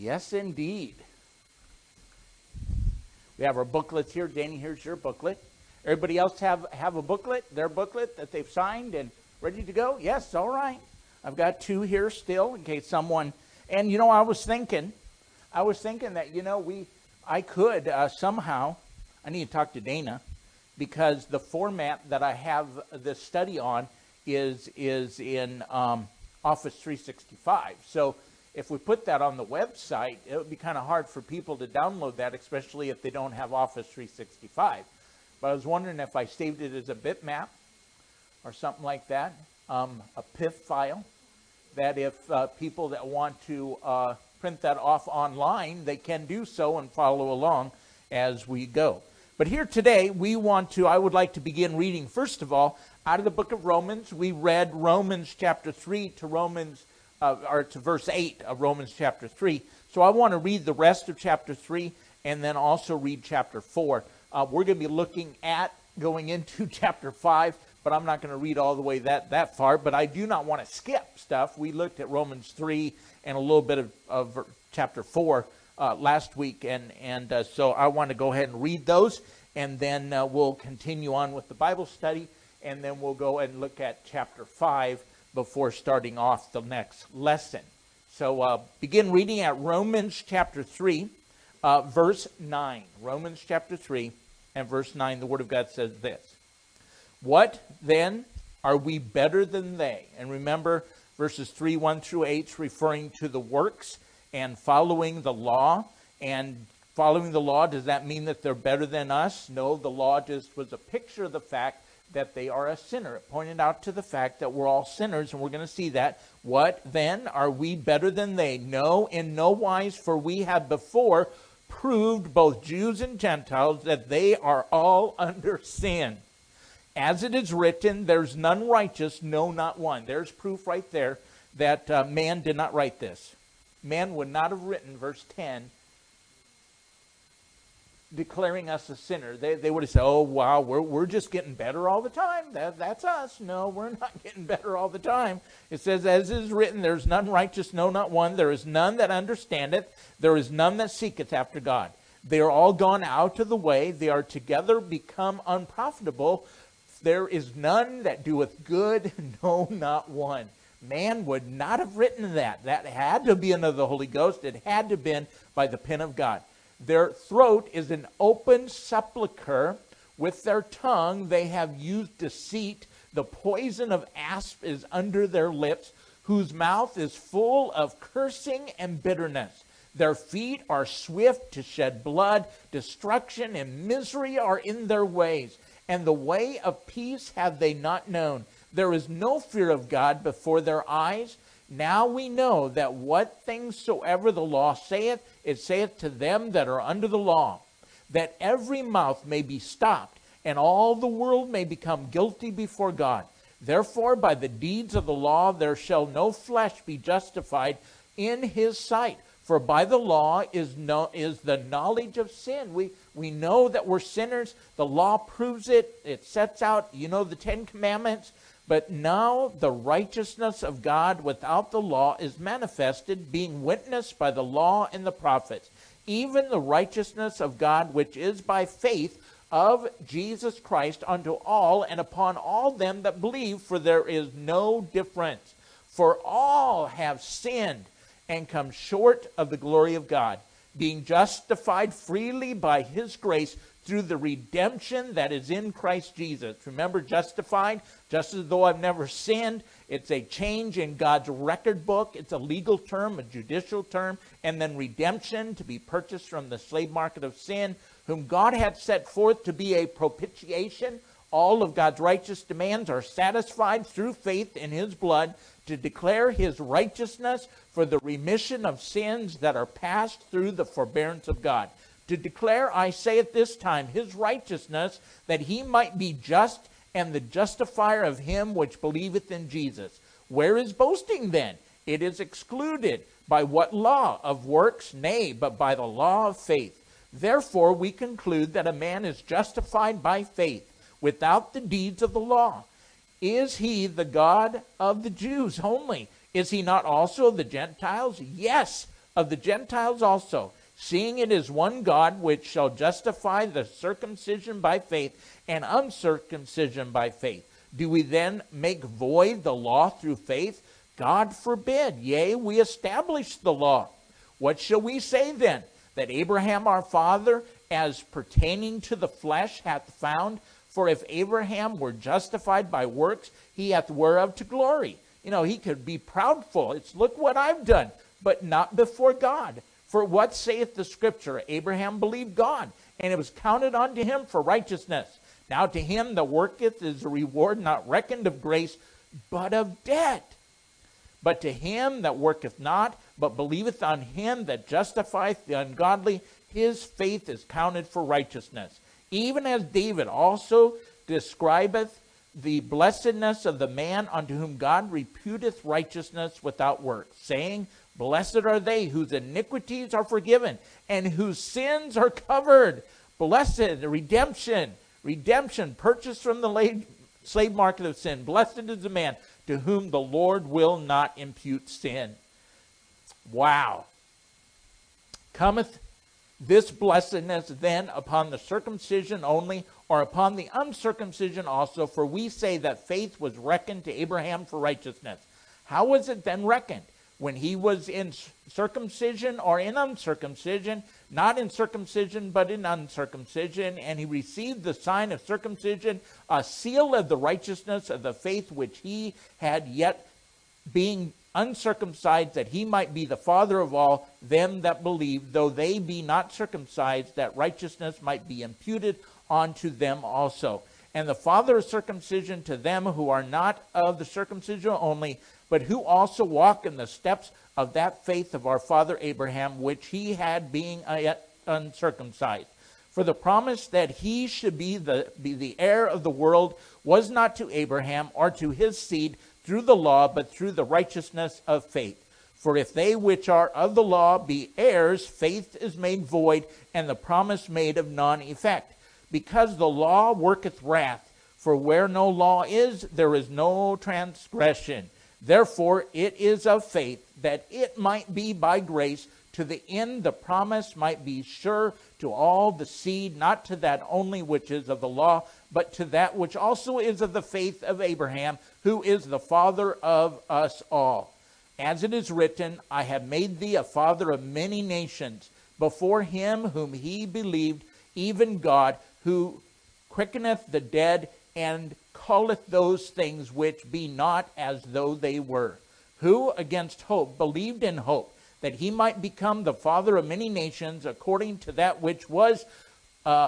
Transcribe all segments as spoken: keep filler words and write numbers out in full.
Yes, indeed. We have our booklets here. Danny, here's your booklet. Everybody else have, have a booklet, their booklet that they've signed and ready to go? Yes, all right. I've got two here still in case someone, and you know, I was thinking, I was thinking that, you know, we, I could uh, somehow, I need to talk to Dana, because the format that I have this study on is, is in um, Office three sixty-five. So if we put that on the website, it would be kind of hard for people to download that, especially if they don't have Office three sixty-five. But I was wondering if I saved it as a bitmap or something like that, um, a P I F file, that if uh, people that want to uh, print that off online, they can do so and follow along as we go. But here today, we want to, I would like to begin reading, first of all, out of the book of Romans. We read Romans chapter three to Romans, uh, or to verse eight of Romans chapter three. So I want to read the rest of chapter three and then also read chapter four. Uh, we're going to be looking at going into chapter five, but I'm not going to read all the way that, that far. But I do not want to skip stuff. We looked at Romans three and a little bit of, of chapter four uh, last week, and, and uh, so I want to go ahead and read those, and then uh, we'll continue on with the Bible study, and then we'll go and look at chapter five before starting off the next lesson. So uh, begin reading at Romans chapter three, uh, verse nine. Romans chapter three and verse nine, the Word of God says this. What then, are we better than they? And remember, verses three, one through eight is referring to the works and following the law. And following the law, does that mean that they're better than us? No, the law just was a picture of the fact that they are a sinner. It pointed out to the fact that we're all sinners, and we're going to see that. What then, are we better than they? No, in no wise, for we have before proved, both Jews and Gentiles, that they are all under sin. As it is written, there's none righteous, no, not one. There's proof right there that uh, man did not write this. Man would not have written verse ten, declaring us a sinner. They, they would have said, oh, wow, we're, we're just getting better all the time. That, that's us. No, we're not getting better all the time. It says, as it is written, there's none righteous, no, not one. There is none that understandeth. There is none that seeketh after God. They are all gone out of the way. They are together become unprofitable. There is none that doeth good, no, not one. Man would not have written that. That had to be under the Holy Ghost. It had to have been by the pen of God. Their throat is an open sepulchre. With their tongue they have used deceit. The poison of asp is under their lips, whose mouth is full of cursing and bitterness. Their feet are swift to shed blood. Destruction and misery are in their ways, and the way of peace have they not known. There is no fear of God before their eyes. Now we know that what things soever the law saith, it saith to them that are under the law, that every mouth may be stopped, and all the world may become guilty before God. Therefore, by the deeds of the law there shall no flesh be justified in his sight. For by the law is no, is the knowledge of sin. We, we know that we're sinners. The law proves it. It sets out, you know, the Ten Commandments. But now the righteousness of God without the law is manifested, being witnessed by the law and the prophets, even the righteousness of God which is by faith of Jesus Christ unto all and upon all them that believe, for there is no difference. For all have sinned and come short of the glory of God, being justified freely by his grace through the redemption that is in Christ Jesus. Remember, justified, just as though I've never sinned. It's a change in God's record book. It's a legal term, a judicial term. And then redemption, to be purchased from the slave market of sin, whom God hath set forth to be a propitiation. All of God's righteous demands are satisfied through faith in his blood, to declare his righteousness for the remission of sins that are passed through the forbearance of God. To declare, I say at this time, his righteousness, that he might be just and the justifier of him which believeth in Jesus. Where is boasting then? It is excluded. By what law? Of works? Nay, but by the law of faith. Therefore we conclude that a man is justified by faith, without the deeds of the law. Is he the God of the Jews only? Is he not also of the Gentiles? Yes, of the Gentiles also, seeing it is one God which shall justify the circumcision by faith and uncircumcision by faith. Do we then make void the law through faith? God forbid. Yea, we establish the law. What shall we say then? That Abraham our father, as pertaining to the flesh, hath found? For if Abraham were justified by works, he hath whereof to glory. You know, he could be proudful. It's, look what I've done, but not before God. For what saith the Scripture? Abraham believed God, and it was counted unto him for righteousness. Now to him that worketh is a reward not reckoned of grace, but of debt. But to him that worketh not, but believeth on him that justifieth the ungodly, his faith is counted for righteousness. Even as David also describeth the blessedness of the man unto whom God reputeth righteousness without works, saying, Blessed are they whose iniquities are forgiven, and whose sins are covered. Blessed, redemption, redemption, purchased from the slave market of sin. Blessed is the man to whom the Lord will not impute sin. Wow. Cometh this blessedness then upon the circumcision only, or upon the uncircumcision also? For we say that faith was reckoned to Abraham for righteousness. How was it then reckoned? When he was in circumcision or in uncircumcision? Not in circumcision, but in uncircumcision. And he received the sign of circumcision, a seal of the righteousness of the faith which he had, yet being uncircumcised, that he might be the father of all them that believe, though they be not circumcised, that righteousness might be imputed unto them also. And the father of circumcision to them who are not of the circumcision only, but who also walk in the steps of that faith of our father Abraham, which he had being yet uncircumcised. For the promise that he should be the, be the heir of the world was not to Abraham or to his seed through the law, but through the righteousness of faith. For if they which are of the law be heirs, faith is made void, and the promise made of none effect. Because the law worketh wrath, for where no law is, there is no transgression. Therefore it is of faith, that it might be by grace, to the end the promise might be sure to all the seed, not to that only which is of the law, but to that which also is of the faith of Abraham, who is the father of us all. As it is written, I have made thee a father of many nations, before him whom he believed, even God, who quickeneth the dead, and calleth those things which be not as though they were, who against hope believed in hope, that he might become the father of many nations, according to that which was uh,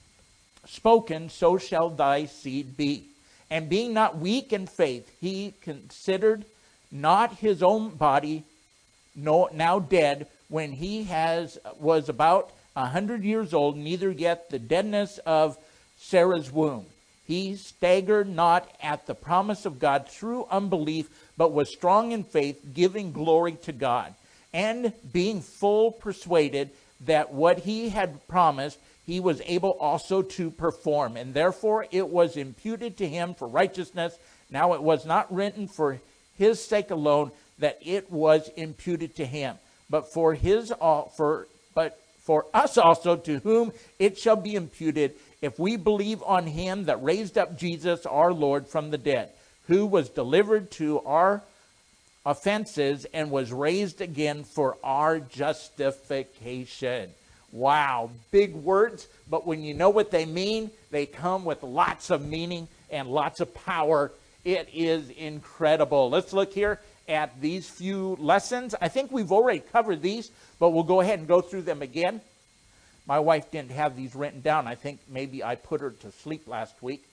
spoken, so shall thy seed be. And being not weak in faith, he considered not his own body no, now dead, when he has was about a hundred years old, neither yet the deadness of Sarah's womb. He staggered not at the promise of God through unbelief, but was strong in faith, giving glory to God, and being full persuaded that what he had promised, he was able also to perform. And therefore it was imputed to him for righteousness. Now it was not written for his sake alone that it was imputed to him, but for his for but for us also, to whom it shall be imputed, if we believe on him that raised up Jesus our Lord from the dead, who was delivered to our offenses and was raised again for our justification. Wow, big words, but when you know what they mean, they come with lots of meaning and lots of power. It is incredible. Let's look here at these few lessons. I think we've already covered these, but we'll go ahead and go through them again. My wife didn't have these written down. I think maybe I put her to sleep last week.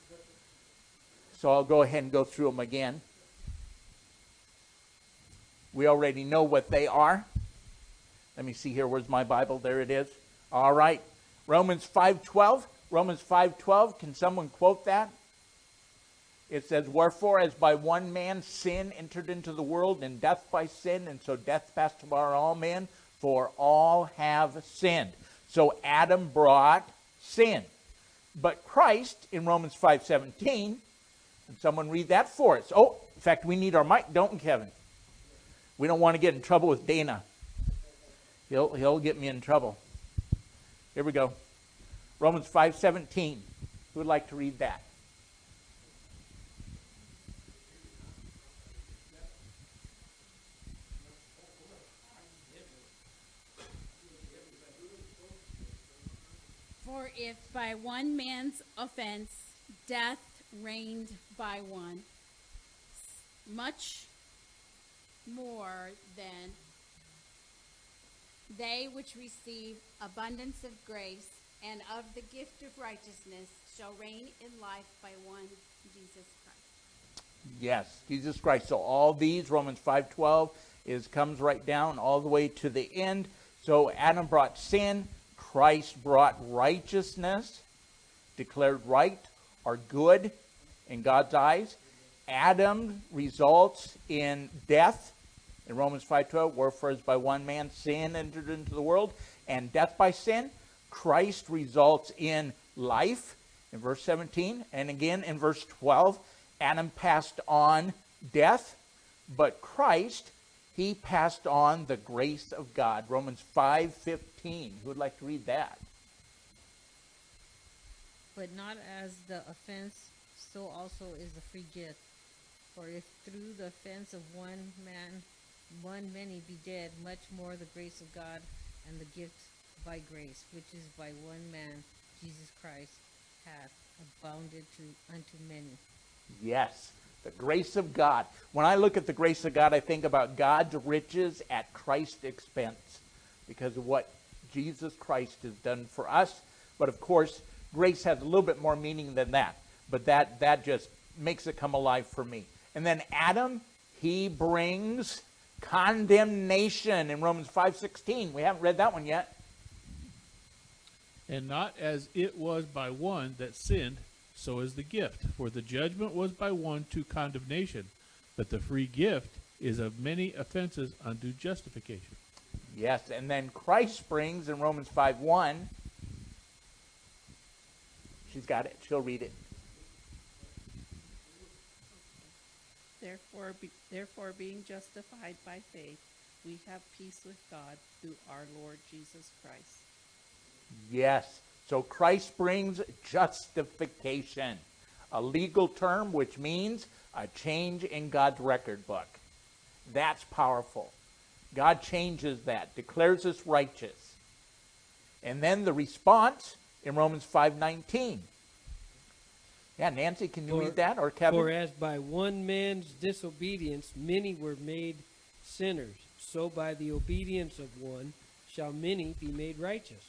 So I'll go ahead and go through them again. We already know what they are. Let me see here. Where's my Bible? There it is. All right. Romans five twelve. Romans five twelve. Can someone quote that? It says, wherefore, as by one man sin entered into the world, and death by sin, and so death passed to all men, for all have sinned. So Adam brought sin. But Christ, in Romans five seventeen, can someone read that for us? Oh, in fact, we need our mic, don't we, Kevin? We don't want to get in trouble with Dana. He'll, he'll get me in trouble. Here we go. Romans five seventeen. Who would like to read that? For if by one man's offense death reigned by one, much more than they which receive abundance of grace and of the gift of righteousness shall reign in life by one Jesus Christ. Yes, Jesus Christ. So all these, Romans five twelve, is comes right down all the way to the end. So Adam brought sin, Christ brought righteousness, declared right or good in God's eyes. Adam results in death in Romans five twelve, wherefore as by one man sin entered into the world, and death by sin. Christ results in life in verse seventeen, and again in verse twelve, Adam passed on death, but Christ, he passed on the grace of God. Romans five fifteen. Who would like to read that? But not as the offense, so also is the free gift. For if through the offense of one man, one many be dead, much more the grace of God and the gift by grace, which is by one man, Jesus Christ, hath abounded to unto many. Yes, the grace of God. When I look at the grace of God, I think about God's riches at Christ's expense because of what Jesus Christ has done for us. But of course, grace has a little bit more meaning than that. But that, that just makes it come alive for me. And then Adam, he brings condemnation in Romans five sixteen. We haven't read that one yet. And not as it was by one that sinned, so is the gift. For the judgment was by one to condemnation, but the free gift is of many offenses unto justification. Yes, and then Christ brings in Romans five one. She's got it. She'll read it. Therefore, be, therefore, being justified by faith, we have peace with God through our Lord Jesus Christ. Yes. So Christ brings justification, a legal term which means a change in God's record book. That's powerful. God changes that, declares us righteous. And then the response in Romans five nineteen. Yeah, Nancy, can you For, read that? Or Kevin? For as by one man's disobedience many were made sinners, so by the obedience of one shall many be made righteous.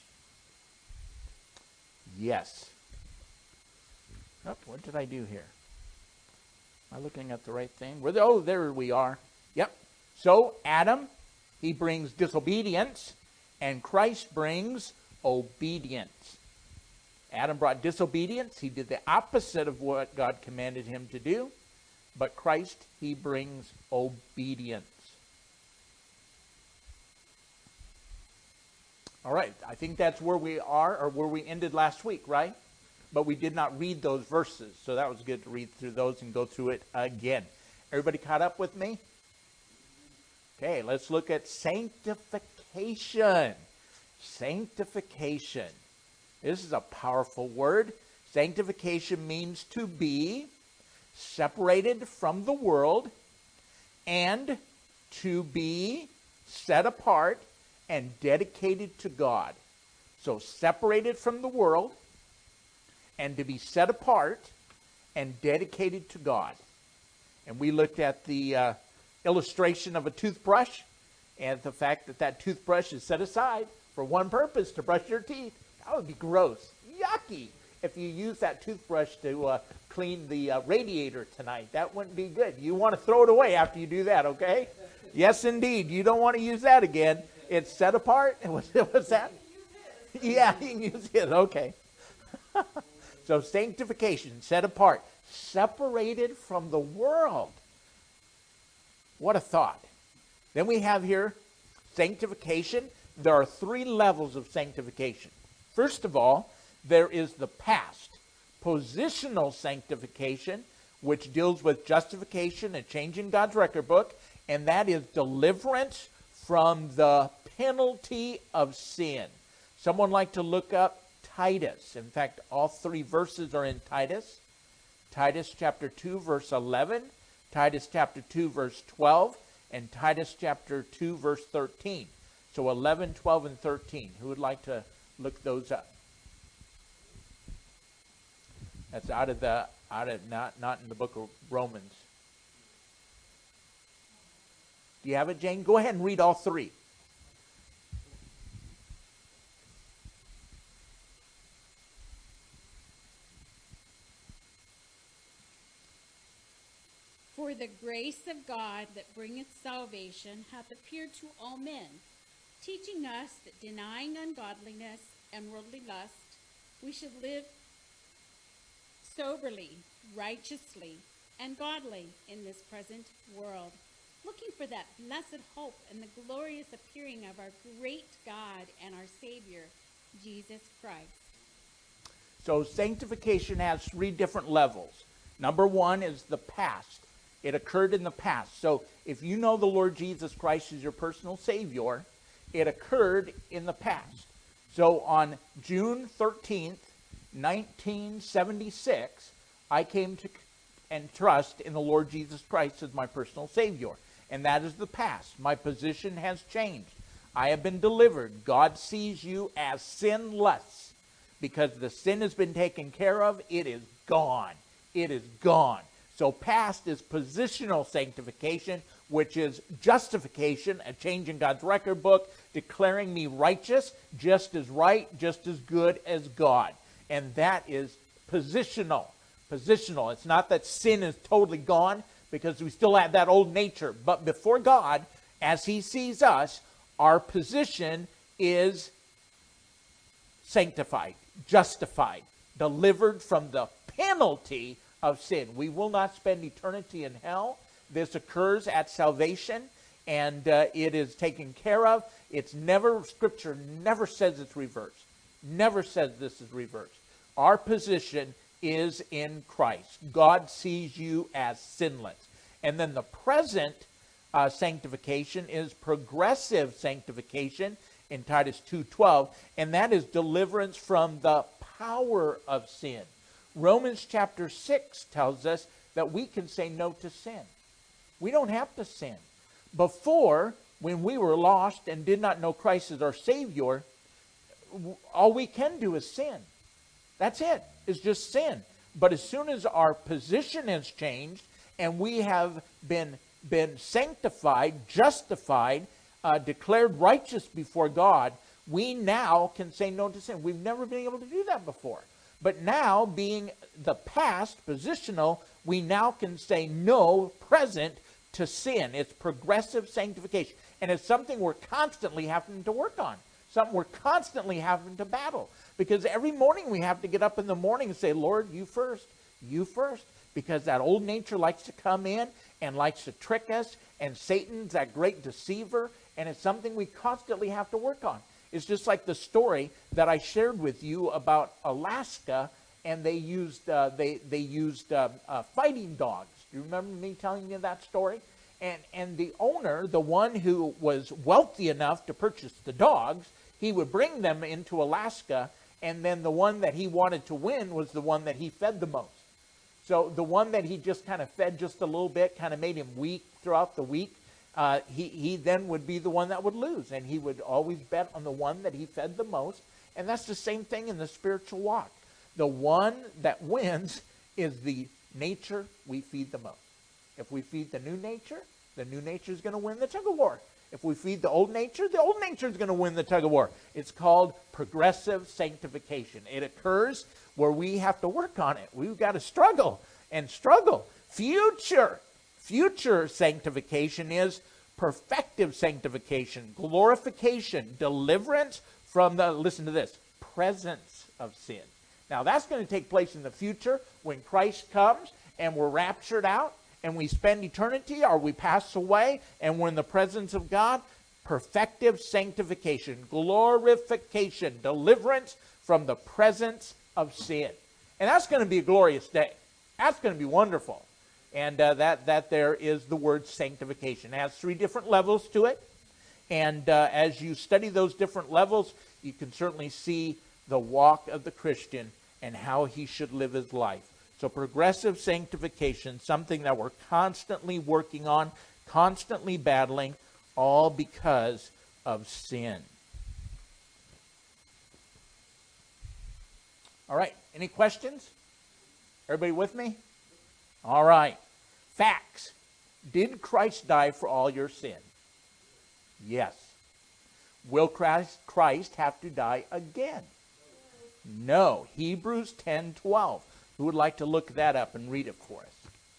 Yes. Oh, what did I do here? Am I looking at the right thing? Where the, oh, there we are. Yep. So Adam, he brings disobedience, and Christ brings obedience. Adam brought disobedience. He did the opposite of what God commanded him to do. But Christ, he brings obedience. All right, I think that's where we are, or where we ended last week, right? But we did not read those verses, so that was good to read through those and go through it again. Everybody caught up with me? Okay, let's look at sanctification. Sanctification. This is a powerful word. Sanctification means to be separated from the world and to be set apart and dedicated to God. So separated from the world and to be set apart and dedicated to God. And we looked at the uh, illustration of a toothbrush and the fact that that toothbrush is set aside for one purpose, to brush your teeth. That would be gross, yucky, if you use that toothbrush to uh, clean the uh, radiator tonight. That wouldn't be good. You want to throw it away after you do that, okay? Yes, indeed. You don't want to use that again. It's set apart. What's, what's that? Yeah, you can use it. Okay. So sanctification, set apart, separated from the world. What a thought. Then we have here sanctification. There are three levels of sanctification. First of all, there is the past, positional sanctification, which deals with justification and changing God's record book, and that is deliverance from the penalty of sin. Someone like to look up Titus. In fact, all three verses are in Titus. Titus chapter two, verse eleven, Titus chapter two, verse twelve, and Titus chapter two, verse thirteen. So eleven, twelve, and thirteen. Who would like to look those up? That's out of the out of not not in the book of Romans. Do you have it, Jane? Go ahead and read all three. For the grace of God that bringeth salvation hath appeared to all men, teaching us that denying ungodliness and worldly lust, we should live soberly, righteously, and godly in this present world, looking for that blessed hope and the glorious appearing of our great God and our Savior, Jesus Christ. So sanctification has three different levels. Number one is the past. It occurred in the past. So if you know the Lord Jesus Christ as your personal Savior, it occurred in the past. So on June thirteenth, nineteen seventy-six, I came to and trust in the Lord Jesus Christ as my personal Savior. And that is the past. My position has changed. I have been delivered. God sees you as sinless. Because the sin has been taken care of, it is gone. It is gone. So past is positional sanctification, which is justification, a change in God's record book, declaring me righteous, just as right, just as good as God. And that is positional. Positional. It's not that sin is totally gone, because we still have that old nature. But before God, as He sees us, our position is sanctified, justified, delivered from the penalty of sin. We will not spend eternity in hell. This occurs at salvation, and uh, it is taken care of. It's never, Scripture never says it's reversed. Never says this is reversed. Our position is in Christ. God sees you as sinless. And then the present uh, sanctification is progressive sanctification in Titus two twelve, and that is deliverance from the power of sin. Romans chapter six tells us that we can say no to sin. We don't have to sin. Before, when we were lost and did not know Christ as our Savior, all we can do is sin. That's it. It's just sin. But as soon as our position has changed and we have been, been sanctified, justified, uh, declared righteous before God, we now can say no to sin. We've never been able to do that before. But now, being the past, positional, we now can say no, present, to sin. It's progressive sanctification. And it's something we're constantly having to work on. Something we're constantly having to battle. Because every morning we have to get up in the morning and say, Lord, you first, you first. Because that old nature likes to come in and likes to trick us. And Satan's that great deceiver. And it's something we constantly have to work on. It's just like the story that I shared with you about Alaska, and they used uh, they they used uh, uh, fighting dogs. Do you remember me telling you that story? And and the owner, the one who was wealthy enough to purchase the dogs, he would bring them into Alaska, and then the one that he wanted to win was the one that he fed the most. So the one that he just kind of fed just a little bit, kind of made him weak throughout the week. Uh, he, he then would be the one that would lose, and he would always bet on the one that he fed the most. And that's the same thing in the spiritual walk. The one that wins is the nature we feed the most. If we feed the new nature, the new nature is going to win the tug of war. If we feed the old nature, the old nature is going to win the tug of war. It's called progressive sanctification. It occurs where we have to work on it. We've got to struggle and struggle. Future Future sanctification is perfective sanctification, glorification, deliverance from the, listen to this, presence of sin. Now that's going to take place in the future when Christ comes and we're raptured out and we spend eternity, or we pass away and we're in the presence of God. Perfective sanctification, glorification, deliverance from the presence of sin. And that's going to be a glorious day. That's going to be wonderful. And uh, that, that there is the word sanctification. It has three different levels to it. And uh, as you study those different levels, you can certainly see the walk of the Christian and how he should live his life. So progressive sanctification, something that we're constantly working on, constantly battling, all because of sin. All right, any questions? Everybody with me? All right. Facts. Did Christ die for all your sin? Yes. Will Christ, Christ have to die again? No. Hebrews ten twelve. Who would like to look that up and read it for us?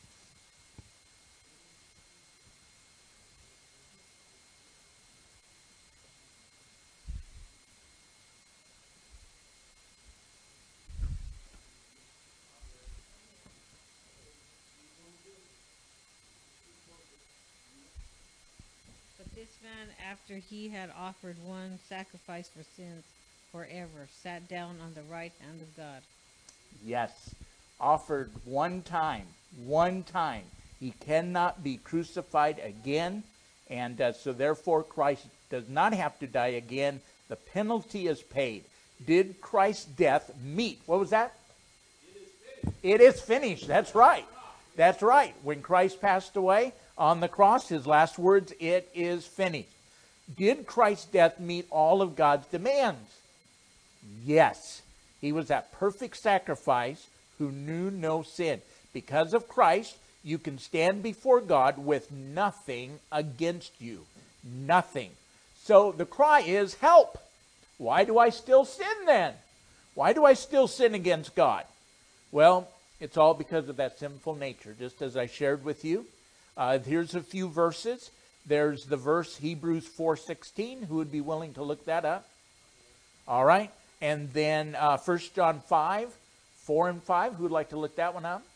But this man, after he had offered one sacrifice for sins forever, sat down on the right hand of God. Yes. Offered one time. One time. He cannot be crucified again. And uh, so therefore Christ does not have to die again. The penalty is paid. Did Christ's death meet? What was that? It is finished. It is finished. That's right. That's right. When Christ passed away on the cross, his last words, it is finished. Did Christ's death meet all of God's demands? Yes. He was that perfect sacrifice who knew no sin. Because of Christ, you can stand before God with nothing against you. Nothing. So the cry is, help. Why do I still sin then? Why do I still sin against God? Well, it's all because of that sinful nature, just as I shared with you. Uh, here's a few verses. There's the verse Hebrews four sixteen. Who would be willing to look that up? All right. And then uh, First John five, four and five. Who would like to look that one up?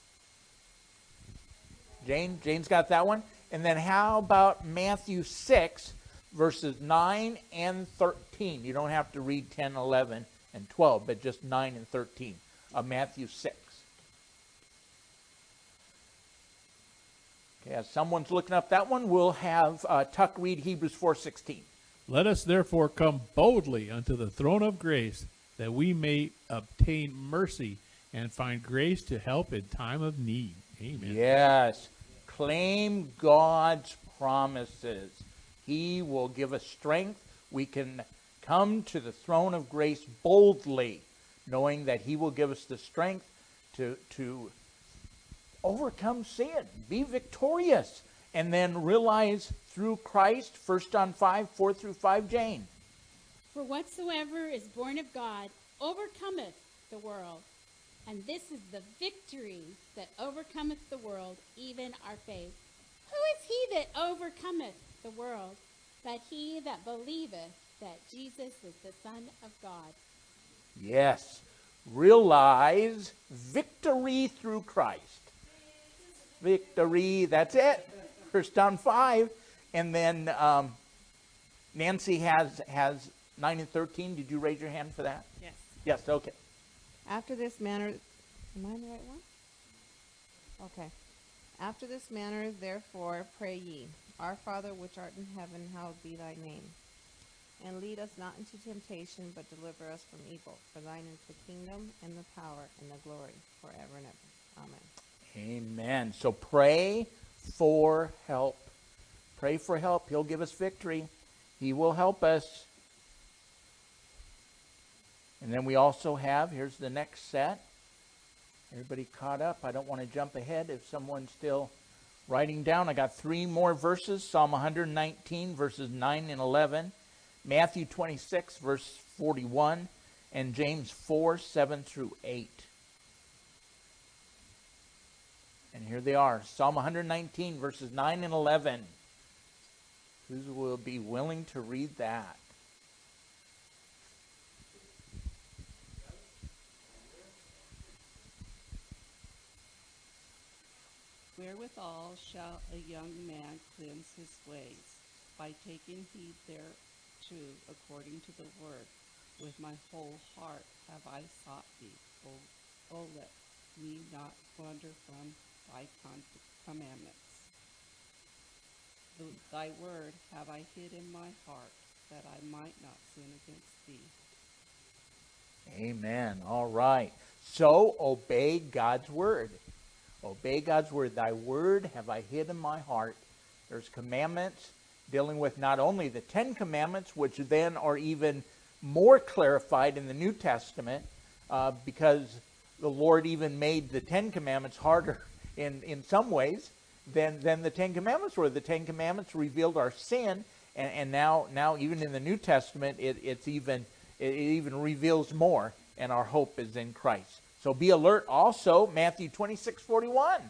Jane? Jane's got that one. And then how about Matthew six, verses nine and thirteen? You don't have to read ten, eleven, and twelve, but just nine and thirteen of Matthew six. Okay, as someone's looking up that one, we'll have uh, Tuck read Hebrews four sixteen. Let us therefore come boldly unto the throne of grace, that we may obtain mercy and find grace to help in time of need. Amen. Yes. Claim God's promises. He will give us strength. We can come to the throne of grace boldly, knowing that he will give us the strength to, to overcome sin, be victorious, and then realize through Christ, First John five, four through five, Jane. For whatsoever is born of God overcometh the world. And this is the victory that overcometh the world, even our faith. Who is he that overcometh the world, but he that believeth that Jesus is the Son of God? Yes. Realize victory through Christ. Victory, that's it. First John five. And then um, Nancy has, has nine and thirteen. Did you raise your hand for that? Yes. Yes, okay. After this manner, am I in the right one? Okay. After this manner, therefore, pray ye, Our Father which art in heaven, hallowed be thy name. And lead us not into temptation, but deliver us from evil. For thine is the kingdom, and the power, and the glory, forever and ever. Amen. Amen. So pray for help. Pray for help. He'll give us victory. He will help us. And then we also have, here's the next set. Everybody caught up? I don't want to jump ahead if someone's still writing down. I got three more verses. Psalm one nineteen, verses nine and eleven. Matthew twenty-six, verse forty-one. And James four, seven through eight. And here they are. Psalm one nineteen, verses nine and eleven. Who will be willing to read that? Wherewithal shall a young man cleanse his ways, by taking heed thereto according to the word. With my whole heart have I sought thee. O, o let me not wander from thy con- commandments. th- thy word have I hid in my heart, that I might not sin against thee. Amen. All right. So obey God's word. Obey God's word. Thy word have I hid in my heart. There's commandments dealing with not only the Ten Commandments, which then are even more clarified in the New Testament, uh, because the Lord even made the Ten Commandments harder in, in some ways than, than the Ten Commandments were. The Ten Commandments revealed our sin, and, and now now even in the New Testament, it, it's even it even reveals more, and our hope is in Christ. So be alert also, Matthew twenty-six forty-one.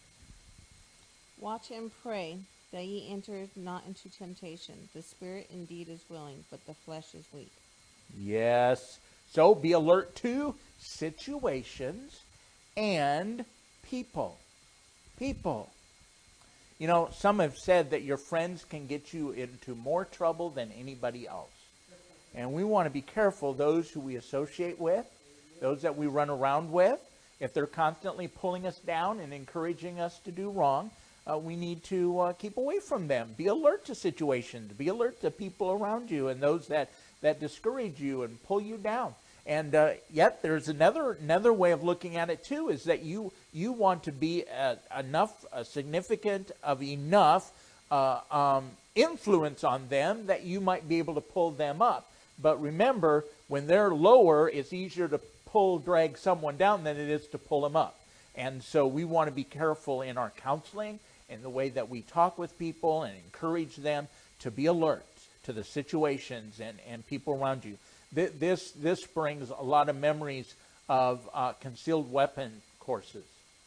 Watch and pray, that ye enter not into temptation. The spirit indeed is willing, but the flesh is weak. Yes. So be alert to situations and people. People. You know, some have said that your friends can get you into more trouble than anybody else. And we want to be careful, those who we associate with, those that we run around with. If they're constantly pulling us down and encouraging us to do wrong, uh, we need to uh, keep away from them. Be alert to situations. Be alert to people around you and those that, that discourage you and pull you down. And uh, yet there's another another way of looking at it too, is that you you want to be uh, enough, uh, significant of enough uh, um, influence on them that you might be able to pull them up. But remember, when they're lower, it's easier to pull, drag someone down than it is to pull them up. And so we want to be careful in our counseling and the way that we talk with people and encourage them to be alert to the situations and, and people around you. This, this brings a lot of memories of uh, concealed weapon courses.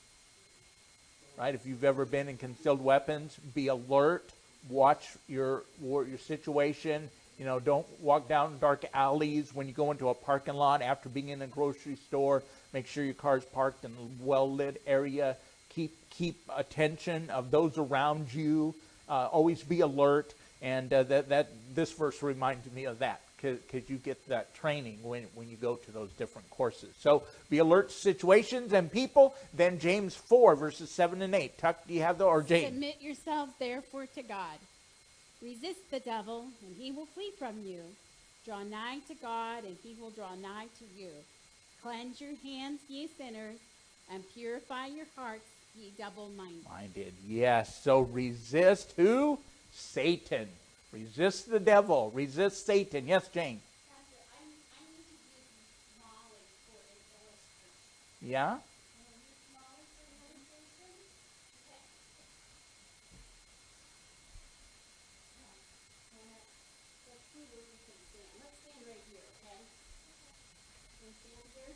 Right? If you've ever been in concealed weapons, be alert, watch your, your situation. You know, don't walk down dark alleys when you go into a parking lot after being in a grocery store. Make sure your car's parked in a well-lit area. Keep keep attention of those around you. Uh, always be alert. And uh, that that this verse reminds me of that, because you get that training when, when you go to those different courses. So be alert to situations and people. Then James four, verses seven and eight. Tuck, do you have the, or James? Submit yourselves therefore to God. Resist the devil, and he will flee from you. Draw nigh to God, and he will draw nigh to you. Cleanse your hands, ye sinners, and purify your hearts, ye double-minded. Minded, yes. So resist who? Satan. Resist the devil. Resist Satan. Yes, Jane? Pastor, I, I need to use Molly for an illustration. Yeah? Can I use Molly for an illustration? Okay. Let's see where we can stand. Let's stand right here, okay? Can we stand here?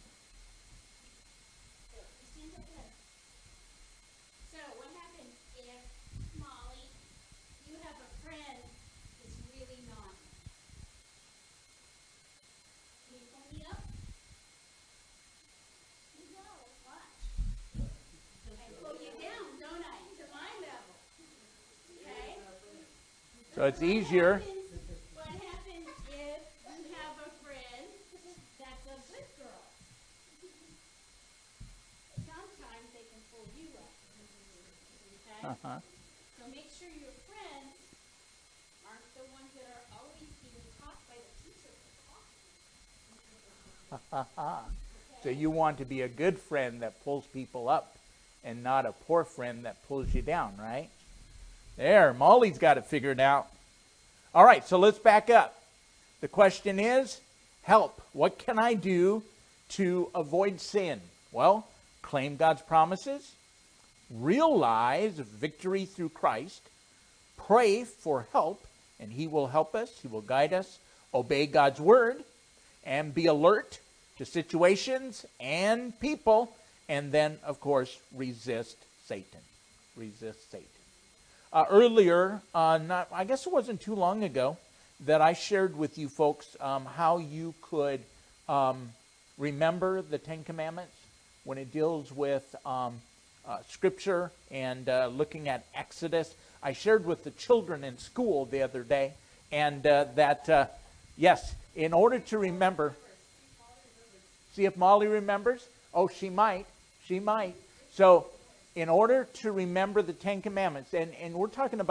There, you stand up there. So, what happens if, Molly, you have a friend that's really naughty? Can you pull me up? No, watch. I pull you down, don't I? To my level. Okay? So it's easier. What happens if you have a friend that's a good girl? Sometimes they can pull you up. Okay? Uh-huh. So make sure your friends aren't the ones that are always being taught by the teacher for talking. So you want to be a good friend that pulls people up and not a poor friend that pulls you down, right? There, Molly's got it figured out. All right, so let's back up. The question is, help. What can I do to avoid sin? Well, claim God's promises, realize victory through Christ, pray for help, and He will help us, He will guide us, obey God's word, and be alert to situations and people, and then, of course, resist Satan. Resist Satan. Uh, earlier, uh, not, I guess it wasn't too long ago, that I shared with you folks um, how you could um, remember the Ten Commandments when it deals with um, uh, Scripture and uh, looking at Exodus. I shared with the children in school the other day, and uh, that, uh, yes, in order to remember, see if Molly remembers? Oh, she might. She might. So, in order to remember the Ten Commandments, and, and we're talking about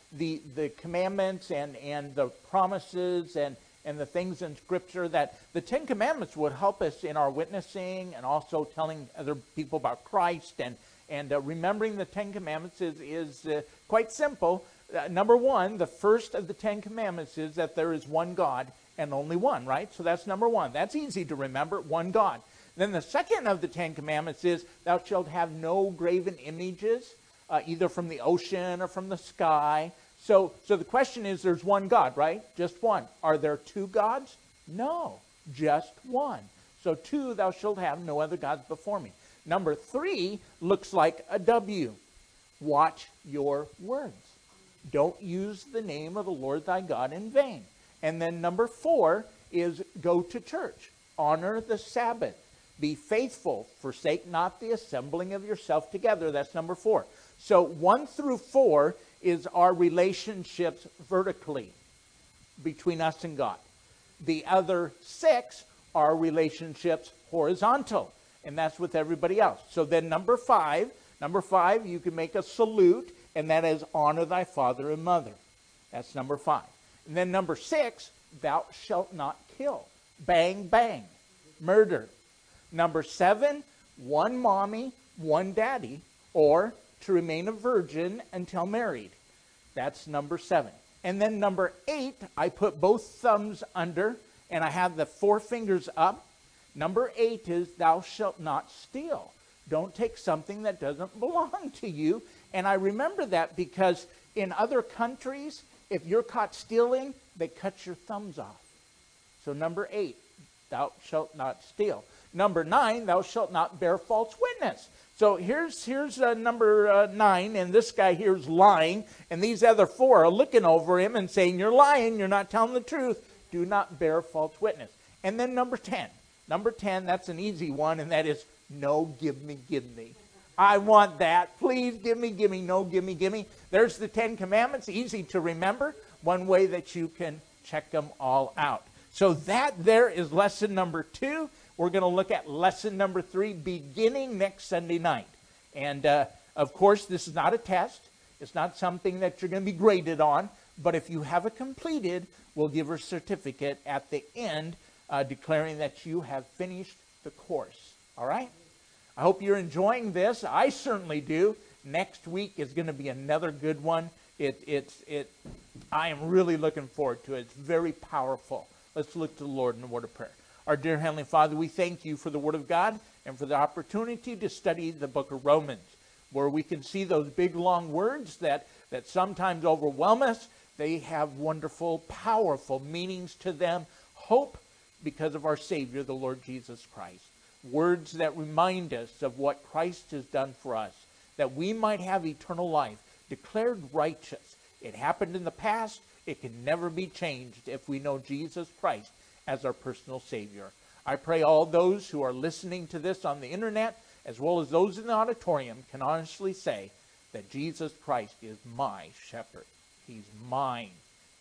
the the commandments and, and the promises and, and the things in Scripture, that the Ten Commandments would help us in our witnessing and also telling other people about Christ. And, and uh, remembering the Ten Commandments is, is uh, quite simple. Uh, number one, the first of the Ten Commandments is that there is one God and only one, right? So that's number one. That's easy to remember, one God. Then the second of the Ten Commandments is, thou shalt have no graven images, uh, either from the ocean or from the sky. So, so the question is, there's one God, right? Just one. Are there two gods? No, just one. So two, thou shalt have no other gods before me. Number three looks like a W. Watch your words. Don't use the name of the Lord thy God in vain. And then number four is go to church. Honor the Sabbath. Be faithful. Forsake not the assembling of yourself together. That's number four. So one through four is our relationships vertically between us and God. The other six are relationships horizontal, and that's with everybody else. So then number five, number five, you can make a salute, and that is honor thy father and mother. That's number five. And then number six, thou shalt not kill. Bang, bang. Murder. Number seven, one mommy, one daddy, or to remain a virgin until married. That's number seven. And then number eight, I put both thumbs under, and I have the four fingers up. Number eight is thou shalt not steal. Don't take something that doesn't belong to you. And I remember that because in other countries, if you're caught stealing, they cut your thumbs off. So number eight, thou shalt not steal. Number nine, thou shalt not bear false witness. So here's here's uh, number uh, nine, and this guy here is lying, and these other four are looking over him and saying, you're lying, you're not telling the truth. Do not bear false witness. And then number ten. Number ten, that's an easy one, and that is no, give me, give me. I want that. Please give me, give me, no, give me, give me. There's the Ten Commandments, easy to remember. One way that you can check them all out. So that there is lesson number two. We're going to look at lesson number three beginning next Sunday night. And, uh, of course, this is not a test. It's not something that you're going to be graded on. But if you have it completed, we'll give her a certificate at the end uh, declaring that you have finished the course. All right? I hope you're enjoying this. I certainly do. Next week is going to be another good one. It, it's, it, I am really looking forward to it. It's very powerful. Let's look to the Lord in a word of prayer. Our dear Heavenly Father, we thank you for the Word of God and for the opportunity to study the book of Romans, where we can see those big, long words that, that sometimes overwhelm us. They have wonderful, powerful meanings to them. Hope because of our Savior, the Lord Jesus Christ. Words that remind us of what Christ has done for us, that we might have eternal life, declared righteous. It happened in the past. It can never be changed if we know Jesus Christ as our personal Savior. I pray all those who are listening to this on the internet, as well as those in the auditorium, can honestly say that Jesus Christ is my shepherd. He's mine.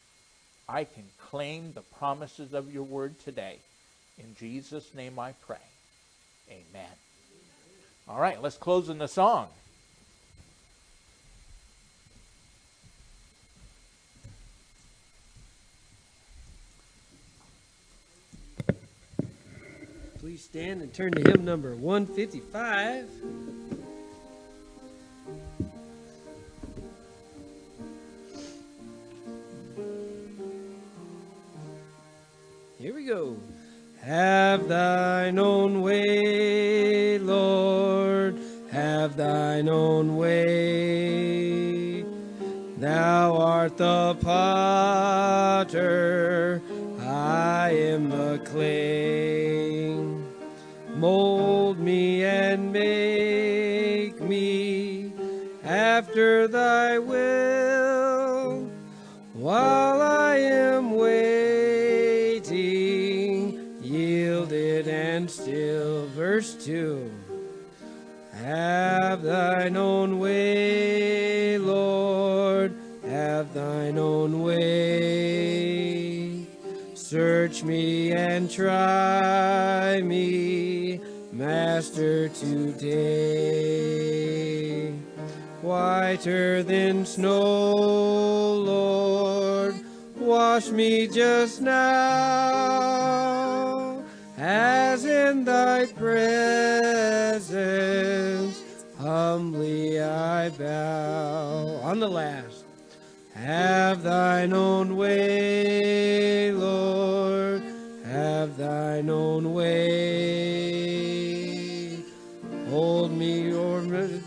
I can claim the promises of your word today. In Jesus' name I pray. Amen. All right, let's close in the song. Please stand and turn to hymn number one fifty-five. Here we go. Have thine own way, Lord, have thine own way. Thou art the potter, I am the clay. Mold me and make me after thy will, while I am waiting, yielded and still. Verse two. Have thine own way, Lord, have thine own way. Search me and try me, Master, today. Why whiter than snow, Lord. Wash me just now, as in thy presence humbly I bow. On the last. Have thine own way, Lord, have thine own way. Hold me your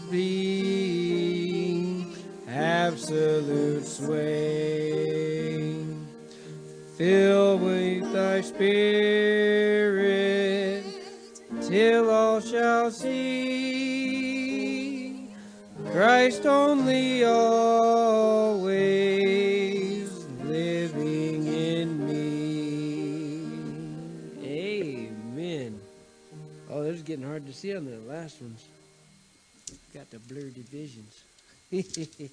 being, absolute sway. Fill with thy spirit, till all shall see Christ only always living in me. Amen. Oh, this is getting hard to see on the last ones. Got the blurred visions. Yeah.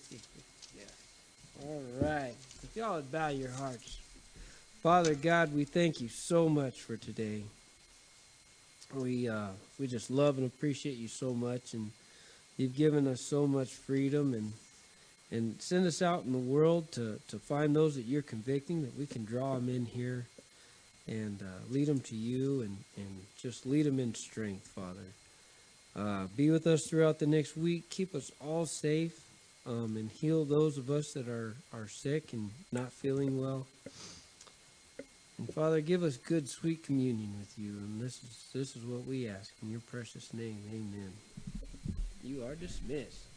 All right. If y'all would bow your hearts. Father God, we thank you so much for today. We uh, we just love and appreciate you so much, and you've given us so much freedom, and and send us out in the world to, to find those that you're convicting, that we can draw them in here and uh, lead them to you, and, and just lead them in strength, Father. Uh, be with us throughout the next week. Keep us all safe, um, and heal those of us that are, are sick and not feeling well. And Father, give us good, sweet communion with you. And this is this is what we ask in your precious name. Amen. You are dismissed.